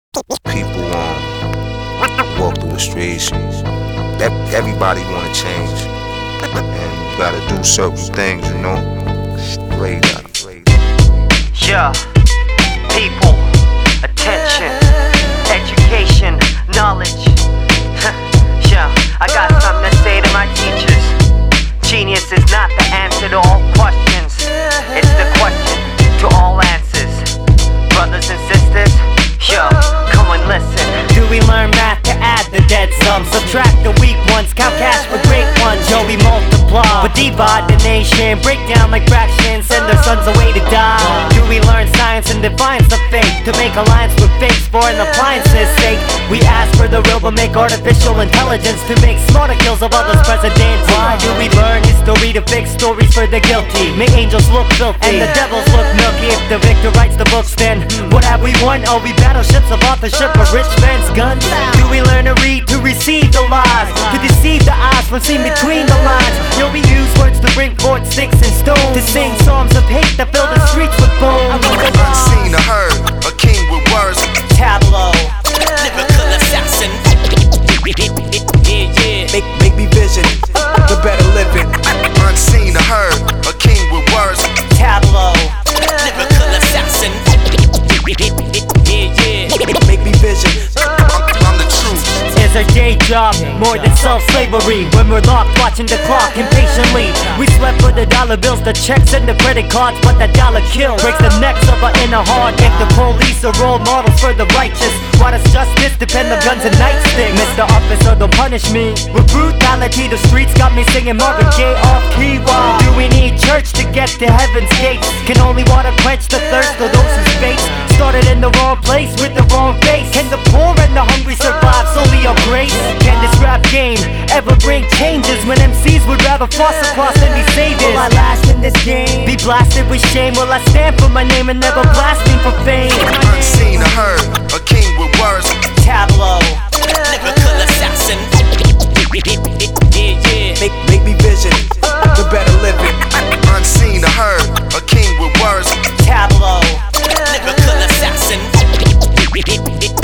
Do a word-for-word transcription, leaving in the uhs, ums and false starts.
People um, walk through the streets. Ev- Everybody wanna change, and you gotta do certain things, you know. Grade out, grade out. Yeah, people, attention, education, knowledge. Yeah, I got something to say to my teachers. Genius is not the answer to all questions. It's the question to all answers. Brothers and sisters, yo, come and listen. Do we learn math to add the dead sum? Subtract the weak ones, count cash for great ones. Yo, we multiply, but divide the nation. Break down like fractions, send their sons away to die. Do we learn science and defiance of fate? To make alliance with fakes for an appliance's sake. We ask for the real but make artificial intelligence. To make smarter kills of others presidents. Why do we learn history to fix stories for the guilty? Make angels look filthy and the devils look milky. If the victor writes the books, then what have we won? Are we battleships of authorship of rich men's guns? Do we learn to read to receive the lies? To deceive the eyes from seeing between the lines? Yo, we use words to bring forth sticks and stones. To sing songs of hate that fill the streets with bones. Unseen or heard, a king with words. Tableau, lyrical assassin. Yeah, yeah. Make, make me vision the better living. Unseen or heard, a king with words. tableau, Lyrical assassin. Yeah, yeah. Make me vision. I'm, I'm the truth. is our day job more than self-slavery. When we're locked watching the clock impatiently, we sweat for the dollar bills, the checks and the credit cards, but that dollar kill breaks the necks of our inner heart. If the police are role models for the righteous, why does justice depend on guns and nightsticks? Mister Officer, don't punish me with brutality. The streets got me singing Marvin Gaye off key. Why do we need church to get to heaven's gates? Can only water quench the thirst of those whose faith started in the wrong place with the wrong face? Can the poor and the hungry survive solely on grace? Can this rap game ever bring changes when M Cs would rather floss across than be saviors? Will I last in this game? Be blasted with shame? Will I stand for my name and never blaspheme for fame? Unseen or heard, a king with words. Tableau, Lyrical assassin. Yeah, yeah. Make, make me vision the better living. Unseen or heard, a king with words. tableau, Lyrical assassin.